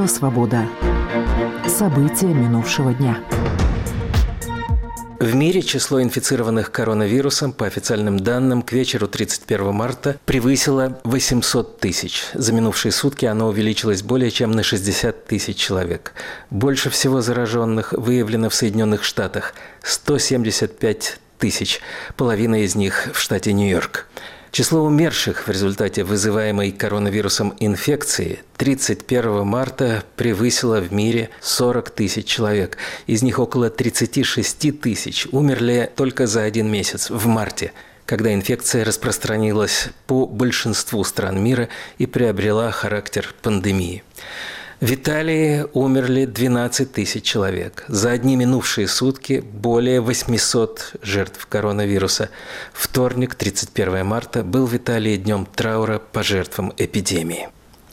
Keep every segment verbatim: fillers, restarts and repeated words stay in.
Радио «Свобода». События минувшего дня. В мире число инфицированных коронавирусом, по официальным данным, к вечеру тридцать первого марта превысило восемьсот тысяч. За минувшие сутки оно увеличилось более чем на шестьдесят тысяч человек. Больше всего зараженных выявлено в Соединенных Штатах – сто семьдесят пять тысяч, половина из них в штате Нью-Йорк. Число умерших в результате вызываемой коронавирусом инфекции тридцать первого марта превысило в мире сорок тысяч человек. Из них около тридцать шесть тысяч умерли только за один месяц, в марте, когда инфекция распространилась по большинству стран мира и приобрела характер пандемии. В Италии умерли двенадцать тысяч человек. За одни минувшие сутки более восемьсот жертв коронавируса. Вторник, тридцать первого марта, был в Италии днем траура по жертвам эпидемии.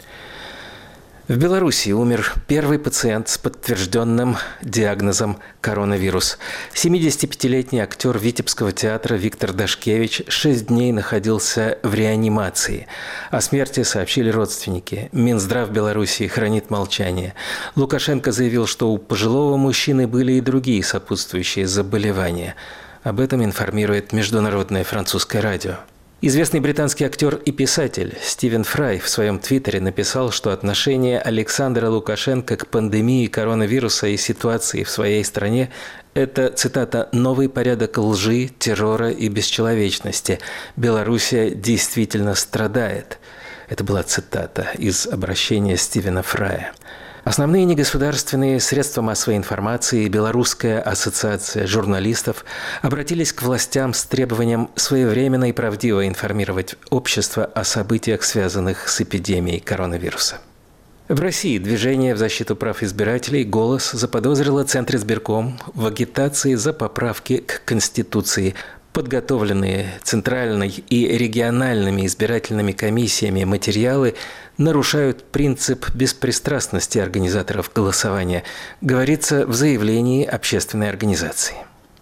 В Беларуси умер первый пациент с подтвержденным диагнозом коронавирус. семидесятипятилетний актер Витебского театра Виктор Дашкевич шесть дней находился в реанимации. О смерти сообщили родственники. Минздрав Беларуси хранит молчание. Лукашенко заявил, что у пожилого мужчины были и другие сопутствующие заболевания. Об этом информирует Международное французское радио. Известный британский актер и писатель Стивен Фрай в своем твиттере написал, что отношение Александра Лукашенко к пандемии коронавируса и ситуации в своей стране – это, цитата, «новый порядок лжи, террора и бесчеловечности. Белоруссия действительно страдает». Это была цитата из обращения Стивена Фрая. Основные негосударственные средства массовой информации и Белорусская ассоциация журналистов обратились к властям с требованием своевременно и правдиво информировать общество о событиях, связанных с эпидемией коронавируса. В России движение в защиту прав избирателей «Голос» заподозрило Центризбирком в агитации за поправки к Конституции. Подготовленные центральной и региональными избирательными комиссиями материалы нарушают принцип беспристрастности организаторов голосования, говорится в заявлении общественной организации.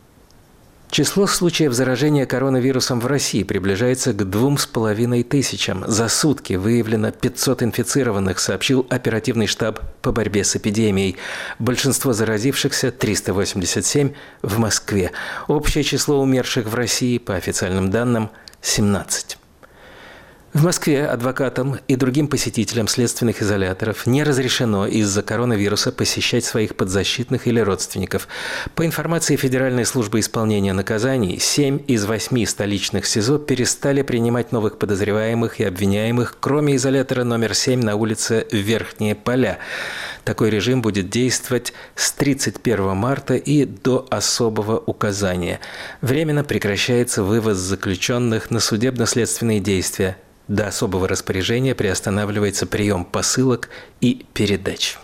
Число случаев заражения коронавирусом в России приближается к двум с половиной тысячам. За сутки выявлено пятьсот инфицированных, сообщил оперативный штаб по борьбе с эпидемией. Большинство заразившихся, триста восемьдесят семь, в Москве. Общее число умерших в России, по официальным данным, семнадцать. В Москве адвокатам и другим посетителям следственных изоляторов не разрешено из-за коронавируса посещать своих подзащитных или родственников. По информации Федеральной службы исполнения наказаний, семь из восьми столичных СИЗО перестали принимать новых подозреваемых и обвиняемых, кроме изолятора номер семь на улице Верхние Поля. Такой режим будет действовать с тридцать первого марта и до особого указания. Временно прекращается вывоз заключенных на судебно-следственные действия. До особого распоряжения приостанавливается прием посылок и передач.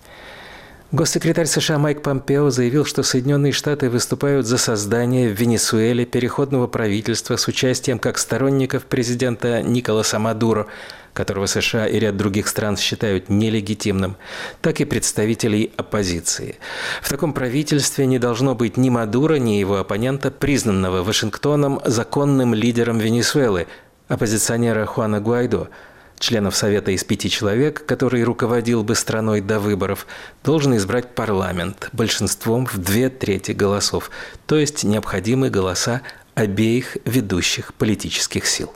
Госсекретарь США Майк Помпео заявил, что Соединенные Штаты выступают за создание в Венесуэле переходного правительства с участием как сторонников президента Николаса Мадуро, которого США и ряд других стран считают нелегитимным, так и представителей оппозиции. В таком правительстве не должно быть ни Мадуро, ни его оппонента, признанного Вашингтоном законным лидером Венесуэлы, оппозиционера Хуана Гуайдо. Членов Совета из пяти человек, который руководил бы страной до выборов, должен избрать парламент большинством в две трети голосов, то есть необходимы голоса обеих ведущих политических сил.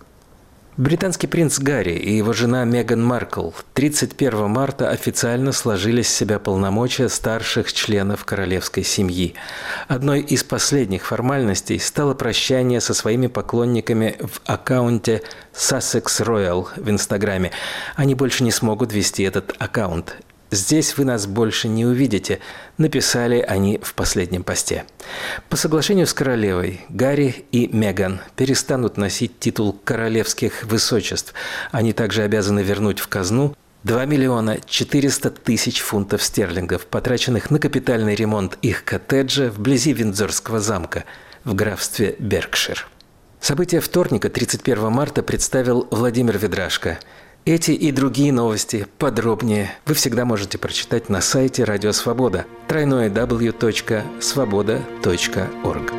Британский принц Гарри и его жена Меган Маркл тридцать первого марта официально сложили с себя полномочия старших членов королевской семьи. Одной из последних формальностей стало прощание со своими поклонниками в аккаунте Sussex Royal в Инстаграме. Они больше не смогут вести этот аккаунт. «Здесь вы нас больше не увидите», – написали они в последнем посте. По соглашению с королевой, Гарри и Меган перестанут носить титул королевских высочеств. Они также обязаны вернуть в казну два миллиона четыреста тысяч фунтов стерлингов, потраченных на капитальный ремонт их коттеджа вблизи Виндзорского замка в графстве Беркшир. События вторника, тридцать первого марта, представил Владимир Ведрашко. Эти и другие новости подробнее вы всегда можете прочитать на сайте Радио Свобода дабл ю дабл ю дабл ю точка свобода точка орг.